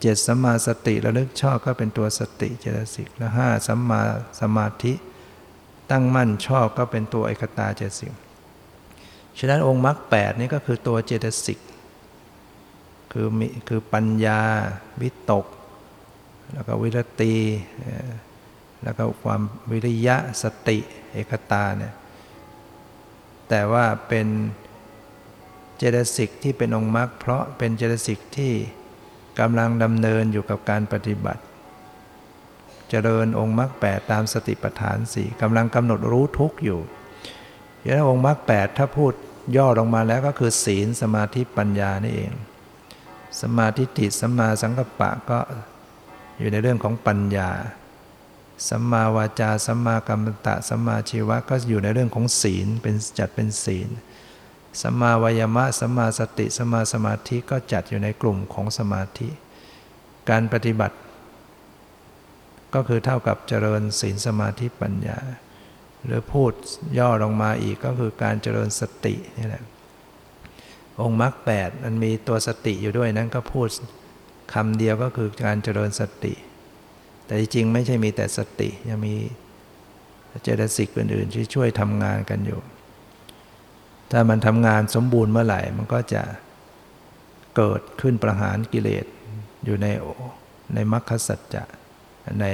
เจ็ดสัมมาสติระลึกชอบก็เป็นตัวสติเจตสิกแล้วห้าสัมมาสมาธิตั้งมั่นชอบก็เป็นตัวเอกตาเจตสิกฉะนั้นองค์มรรคแปดนี่ก็คือตัวเจตสิกคือมีคือปัญญาวิตกแล้วก็วิรติแล้วก็ความวิริยะสติเอกตาเนี่ยแต่ว่าเป็นเจตสิกที่เป็นองค์มรรคเพราะเป็นเจตสิกที่กำลังดำเนินอยู่กับการปฏิบัติเจริญองค์มรรคแปดตามสติปัฏฐานสี่กำลังกำหนดรู้ทุกข์อยู่ฉะนั้นองค์มรรคแปดถ้าพูดย่อลงมาแล้วก็คือศีลสมาธิปัญญานี่เองสมาธิทิสัมมาสังกัปปะก็อยู่ในเรื่องของปัญญาสัมมาวาจาสัมมากัมมันตะสัมมาชีวะก็อยู่ในเรื่องของศีลเป็นจัดเป็นศีลสัมมาวายามะสัมมาสติสัมมาสมาธิก็จัดอยู่ในกลุ่มของสมาธิการปฏิบัติก็คือเท่ากับเจริญศีลสมาธิปัญญาหรือพูดย่อลงมาอีกก็คือการเจริญสตินี่แหละองค์มรรคแปดมันมีตัวสติอยู่ด้วยนั้นก็พูดคำเดียวก็คือการเจริญสติแต่จริงๆไม่ใช่มีแต่สติยังมีเจตสิกอื่นๆที่ช่วยทำงานกันอยู่ถ้ามันทำงานสมบูรณ์เมื่อไหร่มันก็จะเกิดขึ้นประหารกิเลสอยู่ในในมรรคสัจจะใน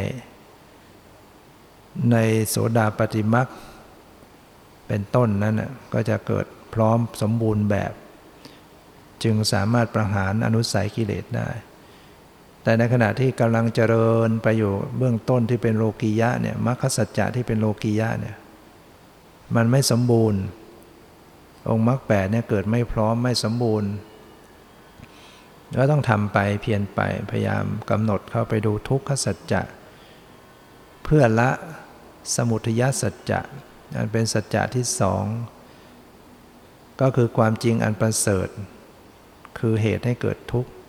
ในโสดาปัตติมรรคเป็นต้นนั้นก็จะเกิดพร้อมสมบูรณ์แบบจึงสามารถประหารอนุสัยกิเลสได้แต่ในขณะที่กำลังเจริญไปอยู่เบื้องต้นที่เป็นโลกียะเนี่ยมรรคสัจจะที่เป็นโลกียะเนี่ยมันไม่สมบูรณ์องค์มรรคแปดเนี่ยเกิดไม่พร้อมไม่สมบูรณ์ก็ต้องทำไปเพียรไปพยายามกำหนดเข้าไปดูทุกขสัจจะเพื่อละสมุทัยสัจจะอันเป็นสัจจะที่สองก็คือความจริงอันประเสริฐคือเหตุให้เกิดทุกข์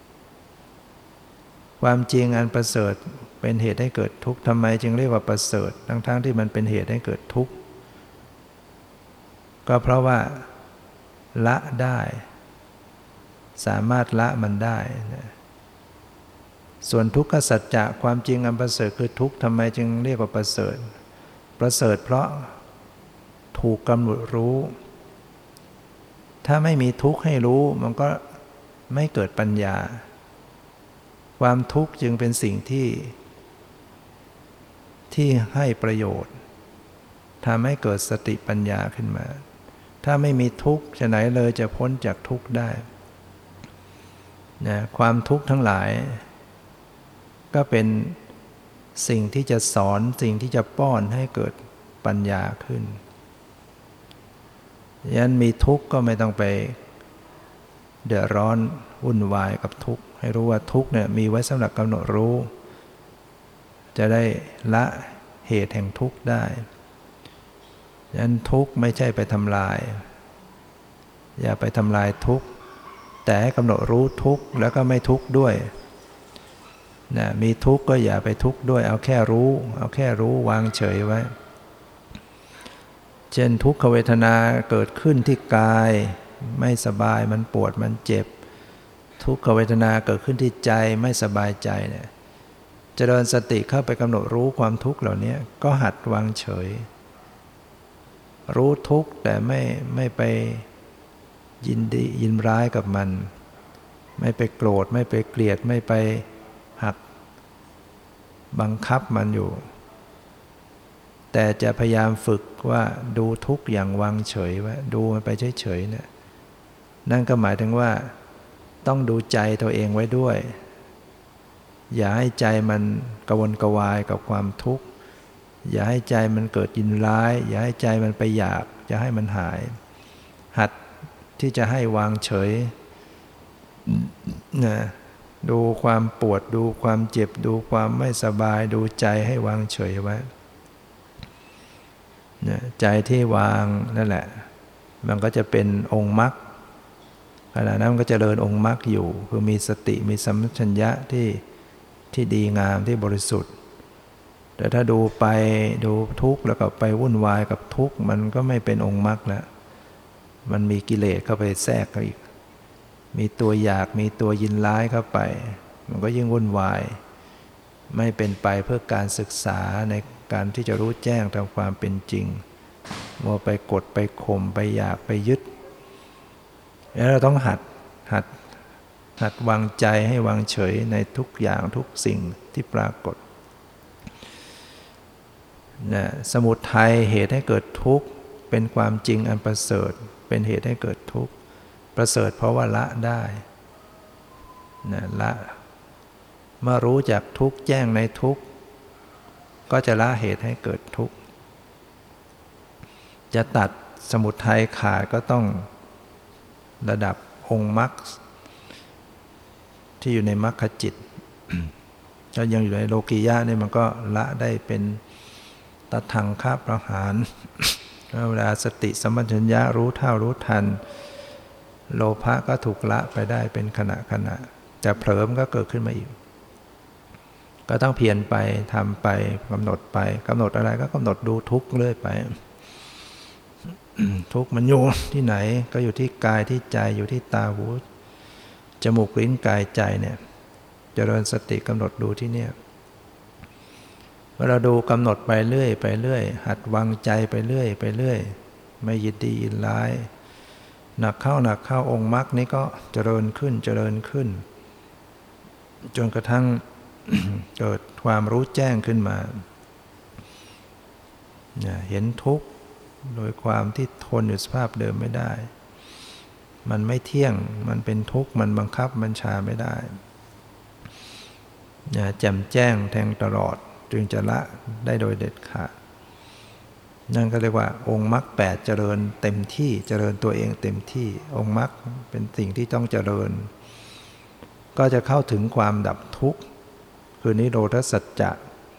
ความจริงอันประเสริฐเป็นเหตุให้เกิดทุกข์ทำไมจึงเรียกว่าประเสริฐทั้งๆที่มันเป็นเหตุให้เกิดทุกข์ก็เพราะว่าละได้สามารถละมันได้ส่วนทุกขสัจจะความจริงอันประเสริฐคือทุกข์ทำไมจึงเรียกว่าประเสริฐประเสริฐเพราะถูกกำหนดรู้ถ้าไม่มีทุกข์ให้รู้มันก็ไม่เกิดปัญญาความทุกข์จึงเป็นสิ่งที่ที่ให้ประโยชน์ทำให้เกิดสติปัญญาขึ้นมาถ้าไม่มีทุกข์จะไหนเลยจะพ้นจากทุกข์ได้นะความทุกข์ทั้งหลายก็เป็นสิ่งที่จะสอนสิ่งที่จะป้อนให้เกิดปัญญาขึ้นยันมีทุกข์ก็ไม่ต้องไปเดือดร้อนวุ่นวายกับทุกข์ให้รู้ว่าทุกข์เนี่ยมีไว้สำหรับกำหนดรู้จะได้ละเหตุแห่งทุกข์ได้ยันทุกข์ไม่ใช่ไปทำลายอย่าไปทำลายทุกข์แต่ให้กำหนดรู้ทุกข์แล้วก็ไม่ทุกข์ด้วยนะมีทุกข์ก็อย่าไปทุกข์ด้วยเอาแค่รู้เอาแค่รู้วางเฉยไว้เช่นทุกขเวทนาเกิดขึ้นที่กายไม่สบายมันปวดมันเจ็บทุกขเวทนาเกิดขึ้นที่ใจไม่สบายใจเนี่ยเจริญสติเข้าไปกำหนดรู้ความทุกข์เหล่านี้ก็หัดวางเฉยรู้ทุกข์แต่ไม่ไม่ไปยินดียินร้ายกับมันไม่ไปโกรธไม่ไปเกลียดไม่ไปหักบังคับมันอยู่แต่จะพยายามฝึกว่าดูทุกข์อย่างวางเฉยไว้ดูมันไปเฉยๆเนี่ยนั่นก็หมายถึงว่าต้องดูใจตัวเองไว้ด้วยอย่าให้ใจมันกระวนกระวายกับความทุกข์อย่าให้ใจมันเกิดยินร้ายอย่าให้ใจมันไปอยากจะให้มันหายหัดที่จะให้วางเฉยนะดูความปวดดูความเจ็บดูความไม่สบายดูใจให้วางเฉยไว้นะใจที่วางนั่นแหละมันก็จะเป็นองค์มรรคขณะนั้นมันก็จะเจริญองค์มรรคอยู่คือมีสติมีสัมปชัญญะที่ที่ดีงามที่บริสุทธิ์แต่ถ้าดูไปดูทุกข์แล้วก็ไปวุ่นวายกับทุกข์มันก็ไม่เป็นองค์มรรคแล้วมันมีกิเลสเข้าไปแทรกเข้าอีกมีตัวอยากมีตัวยินร้ายเข้าไปมันก็ยิ่งวุ่นวายไม่เป็นไปเพื่อการศึกษาในการที่จะรู้แจ้งตามความเป็นจริงมัวไปกดไปข่มไปอยากไปยึดแล้วเราต้องหัดหัดหัดวางใจให้วางเฉยในทุกอย่างทุกสิ่งที่ปรากฏนะสมุทัยเหตุให้เกิดทุกข์เป็นความจริงอันประเสริฐเป็นเหตุให้เกิดทุกข์ประเสริฐเพราะว่าละได้นะละเมื่อรู้จักทุกข์แจ้งในทุกข์ก็จะละเหตุให้เกิดทุกข์จะตัดสมุทัยขาดก็ต้องระดับองค์มรรคที่อยู่ในมรรคจิตถ้ายังอยู่ในโลกียะนี่มันก็ละได้เป็นตัดทางฆ่าประหารเวลาสติสัมปชัญญะรู้เท่ารู้ทันโลภะก็ถูกละไปได้เป็นขณะขณะแต่เผลอมันก็เกิดขึ้นมาอีกก็ต้องเพียรไปทำไปกำหนดไปกำหนดอะไรก็กำหนดดูทุกข์เรื่อยไปทุกข์มันอยู่ที่ไหนก็อยู่ที่กายที่ใจอยู่ที่ตาหูจมูกลิ้นกายใจเนี่ยเจริญสติกำหนดดูที่เนี่ยเมื่อเราดูกำหนดไปเรื่อยไปเรื่อยหัดวางใจไปเรื่อยไปเรื่อยไม่ยินดียินร้ายหนักเข้าหนักเข้าองค์มรรคนี้ก็เจริญขึ้นเจริญขึ้นจนกระทั่ง เกิดความรู้แจ้งขึ้นมาเห็นทุกข์โดยความที่ทนอยู่สภาพเดิมไม่ได้มันไม่เที่ยงมันเป็นทุกข์มันบังคับบัญชาไม่ได้แจ่มแจ้งแทงตลอดจึงจะละได้โดยเด็ดขาดนั่นก็เรียกว่าองค์มรรคแปดเจริญเต็มที่เจริญตัวเองเต็มที่องค์มรรคเป็นสิ่งที่ต้องเจริญก็จะเข้าถึงความดับทุกข์คือนิโรธสัจจะ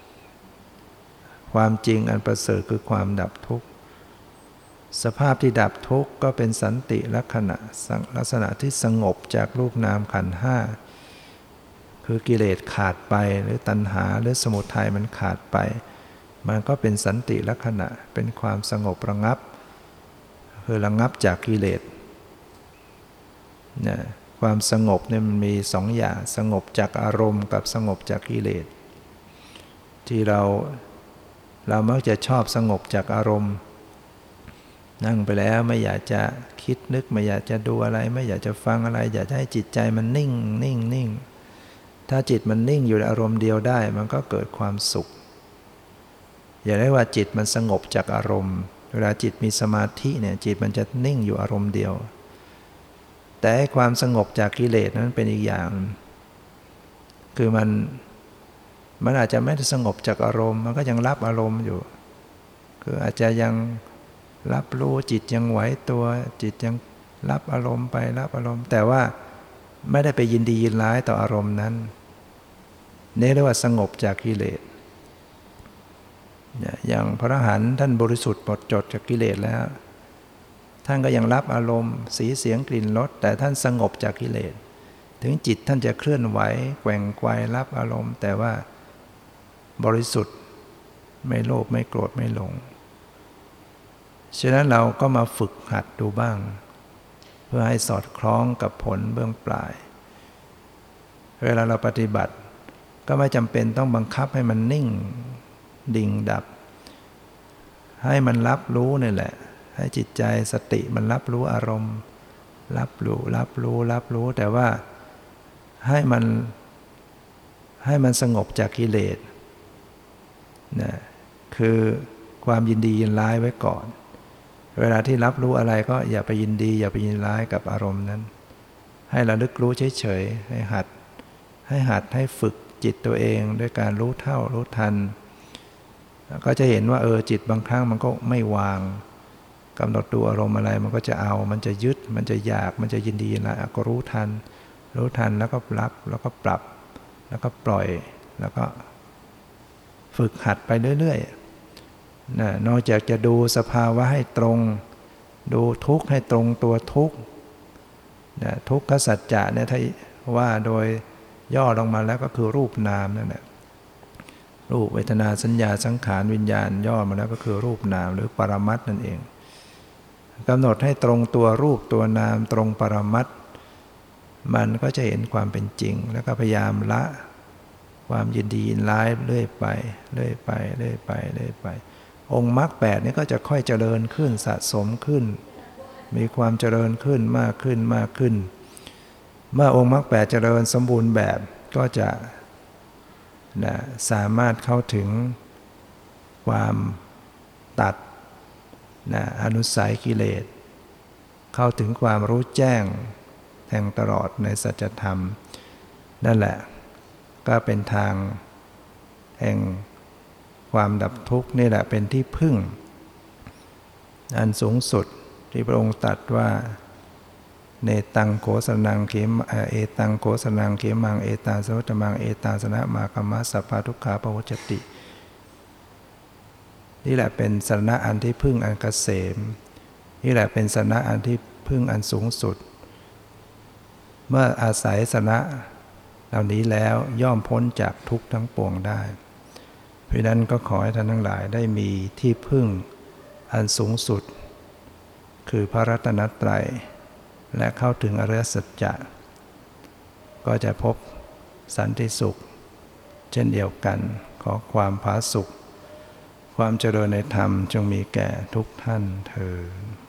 ความจริงอันประเสริฐคือความดับทุกข์สภาพที่ดับทุกข์ก็เป็นสันติลักษณะลักษณะที่สงบจากรูปนามขันธ์ห้าคือกิเลสขาดไปหรือตัณหาหรือสมุทัยมันขาดไปมันก็เป็นสันติลักษณะเป็นความสงบระงับคือระงับจากกิเลสเนี่ยความสงบเนี่ยมันมีสองอย่างสงบจากอารมณ์กับสงบจากกิเลสที่เราเรามักจะชอบสงบจากอารมณ์นั่งไปแล้วไม่อยากจะคิดนึกไม่อยากจะดูอะไรไม่อยากจะฟังอะไรอยากจะให้จิตใจมันนิ่งนิ่งนิ่งถ้าจิตมันนิ่งอยู่ในอารมณ์เดียวได้มันก็เกิดความสุขอย่าได้ว่าจิตมันสงบจากอารมณ์เวลาจิตมีสมาธิเนี่ยจิตมันจะนิ่งอยู่อารมณ์เดียวแต่ความสงบจากกิเลสนั้นเป็นอีกอย่างคือมันมันอาจจะไม่ได้สงบจากอารมณ์มันก็ยังรับอารมณ์อยู่คืออาจจะยังรับรู้จิตยังไหวตัวจิตยังรับอารมณ์ไปรับอารมณ์แต่ว่าไม่ได้ไปยินดียินร้ายต่ออารมณ์นั้นนี่เรียกว่าสงบจากกิเลสอย่างพระอรหันต์ท่านบริสุทธิ์หมดจดจากกิเลสแล้วท่านก็ยังรับอารมณ์สีเสียงกลิ่นรสแต่ท่านสงบจากกิเลสถึงจิตท่านจะเคลื่อนไหวแกว่งไกวรับอารมณ์แต่ว่าบริสุทธิ์ไม่โลภไม่โกรธไม่หลงฉะนั้นเราก็มาฝึกหัดดูบ้างเพื่อให้สอดคล้องกับผลเบื้องปลายเวลาเราปฏิบัติก็ไม่จำเป็นต้องบังคับให้มันนิ่งดิ่งดับให้มันรับรู้นี่แหละให้จิตใจสติมันรับรู้อารมณ์รับรู้รับรู้รับรู้แต่ว่าให้มันให้มันสงบจากกิเลสนะคือความยินดียินร้ายไว้ก่อนเวลาที่รับรู้อะไรก็อย่าไปยินดีอย่าไปยินร้ายกับอารมณ์นั้นให้ระลึกรู้เฉยๆให้หัดให้หัดให้ฝึกจิตตัวเองด้วยการรู้เท่ารู้ทันก็จะเห็นว่าเออจิตบางครั้งมันก็ไม่วางกำหนดดูอารมณ์อะไรมันก็จะเอามันจะยึดมันจะอยากมันจะยินดียินร้ายก็รู้ทันรู้ทันแล้วก็รับแล้วก็ปรับแล้วก็ปล่อยแล้วก็ฝึกหัดไปเรื่อยๆนะนอกจากจะดูสภาวะให้ตรงดูทุกข์ให้ตรงตัวทุกข์นะทุกขสัจจะเนี่ยถ้าว่าโดยย่อลงมาแล้วก็คือรูปนามนั่นแหละรูปเวทนาสัญญาสังขารวิญญาณย่อมาแล้วก็คือรูปนามหรือปรมัตถ์นั่นเองกำหนดให้ตรงตัวรูปตัวนามตรงปรมัตถ์มันก็จะเห็นความเป็นจริงแล้วก็พยายามละความยินดียินร้ายเรื่อยไปเรื่อยไปเรื่อยไปเรื่อยไปองค์มรรคแปดนี่ก็จะค่อยเจริญขึ้นสะสมขึ้นมีความเจริญขึ้นมากขึ้นมากขึ้นเมื่อองค์มรรคแปดเจริญสมบูรณ์แบบก็จะนะสามารถเข้าถึงความตัดนะอนุสัยกิเลสเข้าถึงความรู้แจ้งแทงตลอดในสัจธรรมนั่นแหละก็เป็นทางแห่งความดับทุกข์นี่แหละเป็นที่พึ่งอันสูงสุดที่พระองค์ตรัสว่าเนตังโขสนังเขมเอตังโขสนังเขมังเอตาสวัตมังเอตาสนะมาคัมมะสัพพทุกขาปวัจจตินี่แหละเป็นสรณะอันที่พึ่งอันเกษมนี่แหละเป็นสรณะอันที่พึ่งอันสูงสุดเมื่ออาศัยสรณะเหล่านี้แล้วย่อมพ้นจากทุกข์ทั้งปวงได้เพราะนั้นก็ขอให้ท่านทั้งหลายได้มีที่พึ่งอันสูงสุดคือพระรัตนตรัยและเข้าถึงอริยสัจจะก็จะพบสันติสุขเช่นเดียวกันขอความผาสุกความเจริญในธรรมจงมีแก่ทุกท่านเทอญ